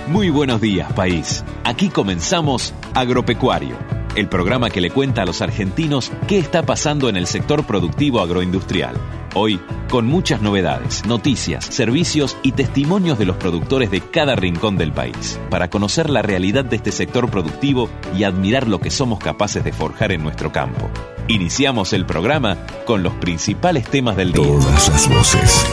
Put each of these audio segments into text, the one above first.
Muy buenos días, país. Aquí comenzamos Agropecuario, el programa que le cuenta a los argentinos qué está pasando en el sector productivo agroindustrial. Hoy, con muchas novedades, noticias, servicios y testimonios de los productores de cada rincón del país, para conocer la realidad de este sector productivo y admirar lo que somos capaces de forjar en nuestro campo. Iniciamos el programa con los principales temas del día. Todas las voces.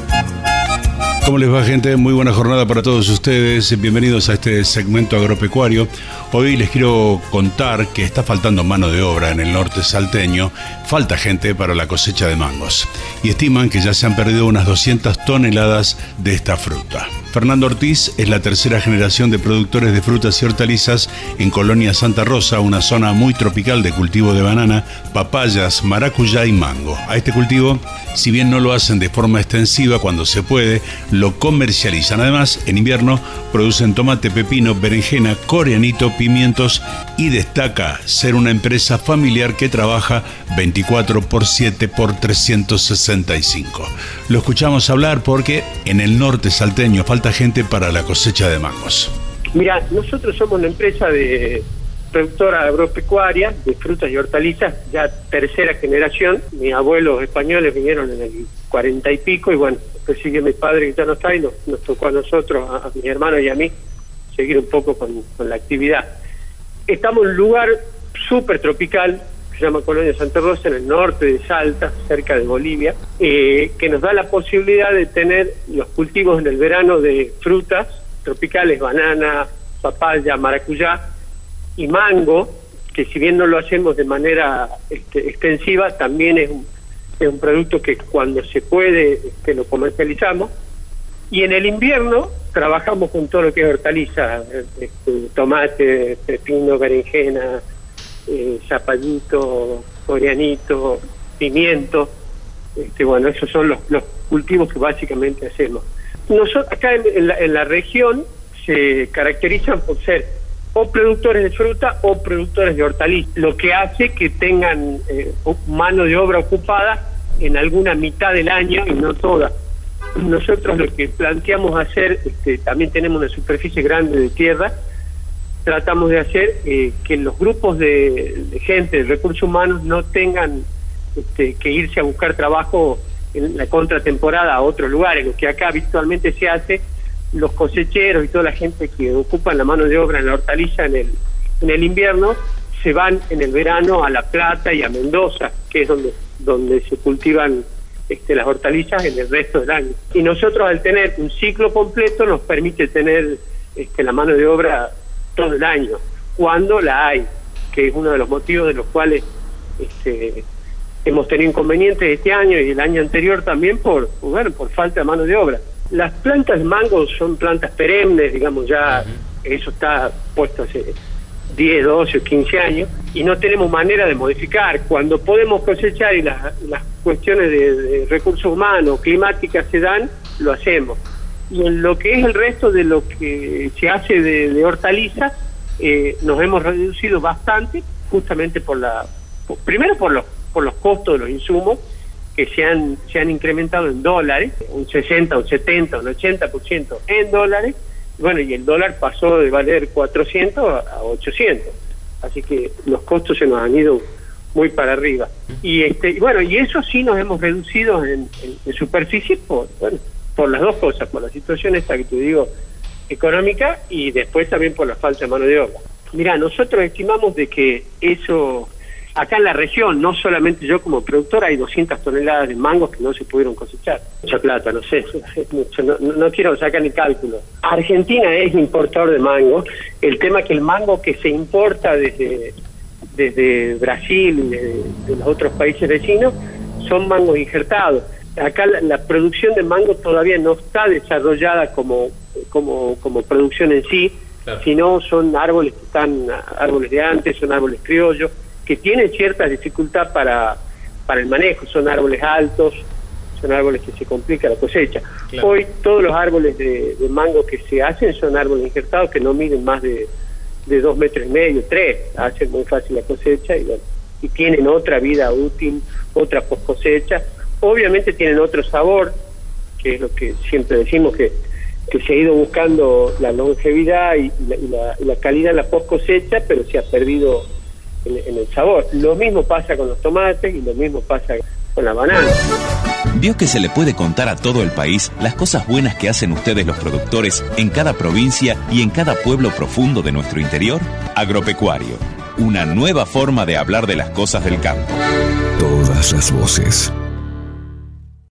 ¿Cómo les va, gente? Muy buena jornada para todos ustedes. Bienvenidos a este segmento agropecuario. Hoy les quiero contar que está faltando mano de obra en el norte salteño. Falta gente para la cosecha de mangos. Y estiman que ya se han perdido unas 200 toneladas de esta fruta. Fernando Ortiz es la tercera generación de productores de frutas y hortalizas en Colonia Santa Rosa, una zona muy tropical de cultivo de banana, papayas, maracuyá y mango. A este cultivo, si bien no lo hacen de forma extensiva cuando se puede, lo comercializan. Además, en invierno producen tomate, pepino, berenjena, coreanito, pimientos y destaca ser una empresa familiar que trabaja 24/7 por 365. Lo escuchamos hablar porque en el norte salteño falta gente para la cosecha de mangos. Mira, nosotros somos una empresa de productora agropecuaria de frutas y hortalizas, ya tercera generación. Mis abuelos españoles vinieron en el 40 y pico y bueno, después sigue mi padre que ya no está y nos tocó a nosotros, a mis hermanos y a mí, seguir un poco con la actividad. Estamos en un lugar súper tropical, se llama Colonia Santa Rosa, en el norte de Salta, cerca de Bolivia, que nos da la posibilidad de tener los cultivos en el verano de frutas tropicales, banana, papaya, maracuyá y mango, que si bien no lo hacemos de manera extensiva, también es un producto que cuando se puede lo comercializamos. Y en el invierno trabajamos con todo lo que es hortaliza, tomate, pepino, berenjena, zapallito, coreanito, pimiento. Bueno, esos son los cultivos que básicamente hacemos. Nosotros acá en la región se caracterizan por ser o productores de fruta o productores de hortalizas, lo que hace que tengan mano de obra ocupada en alguna mitad del año y no toda. Nosotros lo que planteamos hacer, también tenemos una superficie grande de tierra, tratamos de hacer que los grupos de gente de recursos humanos no tengan que irse a buscar trabajo en la contratemporada a otros lugares, lo que acá habitualmente se hace. Los cosecheros y toda la gente que ocupa la mano de obra en la hortaliza en el invierno se van en el verano a La Plata y a Mendoza, que es donde se cultivan las hortalizas en el resto del año. Y nosotros, al tener un ciclo completo, nos permite tener la mano de obra todo el año, cuando la hay, que es uno de los motivos de los cuales hemos tenido inconvenientes este año y el año anterior también por falta de mano de obra. Las plantas de mango son plantas perennes, digamos, ya eso está puesto hace 10, 12 o 15 años y no tenemos manera de modificar. Cuando podemos cosechar y las cuestiones de recursos humanos, climáticas se dan, lo hacemos. Y en lo que es el resto de lo que se hace de hortalizas, nos hemos reducido bastante, justamente primero por los costos de los insumos, que se han incrementado en dólares, un 60, un 70, un 80% en dólares. Bueno, y el dólar pasó de valer 400 a 800. Así que los costos se nos han ido muy para arriba. Y y eso sí nos hemos reducido en superficie por las dos cosas, por la situación esta que te digo, económica, y después también por la falta de mano de obra. Mira, nosotros estimamos de que eso, acá en la región, no solamente yo como productor, hay 200 toneladas de mangos que no se pudieron cosechar. Mucha plata, no sé, es mucho, no quiero sacar ni cálculo. Argentina es importador de mango. El tema es que el mango que se importa desde Brasil y de los otros países vecinos son mangos injertados. Acá la producción de mango todavía no está desarrollada como producción en sí, claro, sino son árboles que están, árboles de antes, son árboles criollos, que tienen cierta dificultad para el manejo, son árboles altos, son árboles que se complica la cosecha. Claro. Hoy todos los árboles de mango que se hacen son árboles injertados que no miden más de 2,5 metros, 3, hacen muy fácil la cosecha y tienen otra vida útil, otra post cosecha. Obviamente tienen otro sabor, que es lo que siempre decimos, que que se ha ido buscando la longevidad y la calidad en la post cosecha, pero se ha perdido en el sabor. Lo mismo pasa con los tomates y lo mismo pasa con la banana. ¿Vio que se le puede contar a todo el país las cosas buenas que hacen ustedes los productores en cada provincia y en cada pueblo profundo de nuestro interior? Agropecuario, una nueva forma de hablar de las cosas del campo. Todas las voces.